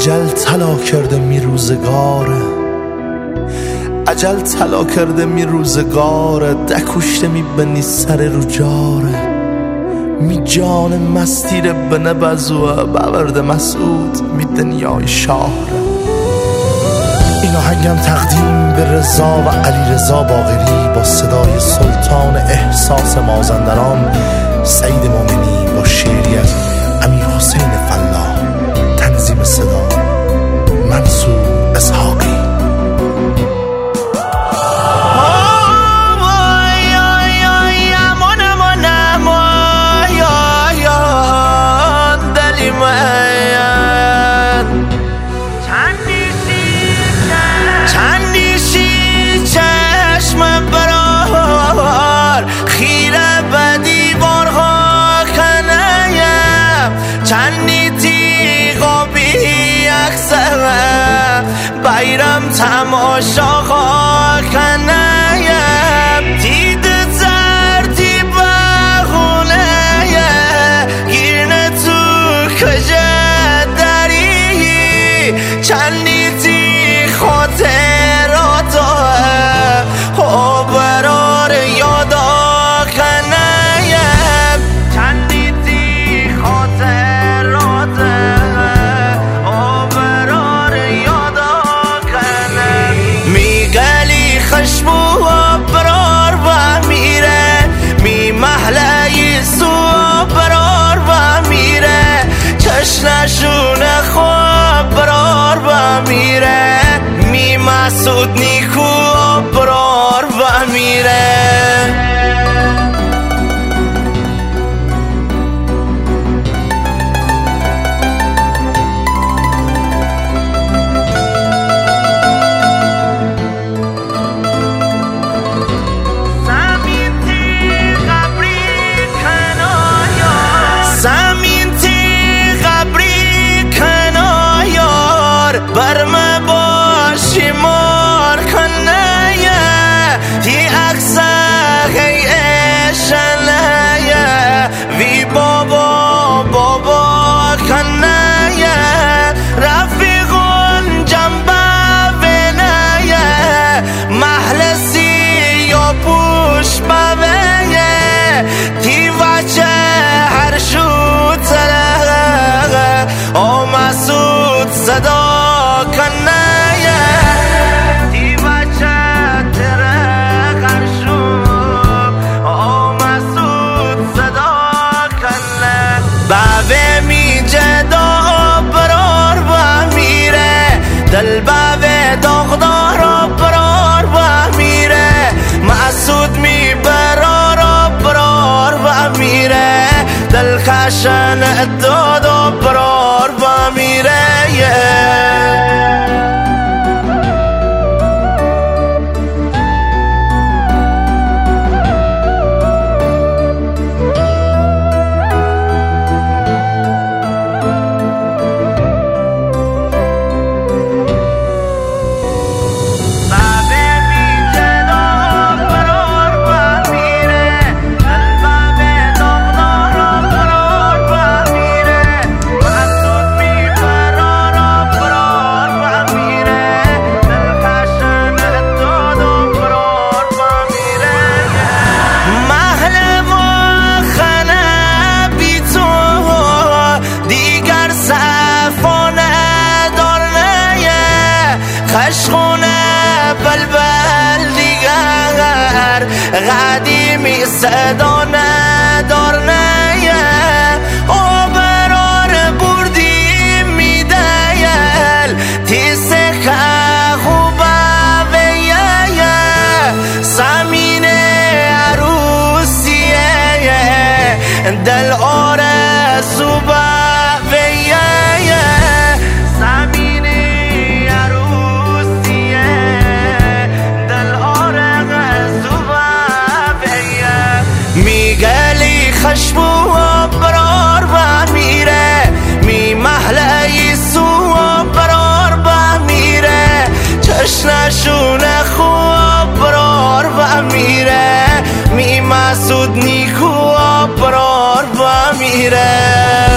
اجل طلا کرده می روزگاره، اجل طلا کرده می روزگاره، دکشته می بنی سر رو جاره، می جان مستیره بنه بزوه بورد مسعود می دنیای شاهره. این آهنگم تقدیم به رضا و علی رضا باقری با صدای سلطان احساس مازندران سعید مومنی با شعری از امیر حسین فلاح، تنظیم صدا منصور اسحاقی. چندی تیغا بی اکسه بایرم تماشاها کنه، دید زردی بخونه گیرنه تو کجه داری، چندی تی خاطرات و برار یادا کنه، چندی تی خاطر خشمو برار و میره، می محله سو برار و میره، چشنشون خواب برار و میره، می مسعود نیکو برار و میره. برمه باشی مار کنه تی اکسه هی اشنه وی بابا بابا کنه رفیقون جنبه بینه محلسی یا پوش ببینه تی وچه هر شو تله او مسعود صدا دل بابه داغدار برار و میره، مسعود می برار برار و میره، دل خشن داد برار و میره. خشخونه بلبل دیگر قدیمی صدا ندار نیه او برار بردی میدهیل تیسه که خوبه ویه سمین عروسیه دل آره صوبه خشمو برار و میره، می محله سو برار و میره، چشنشون خوب برار و میره، می مسعود نیکو برار و میره.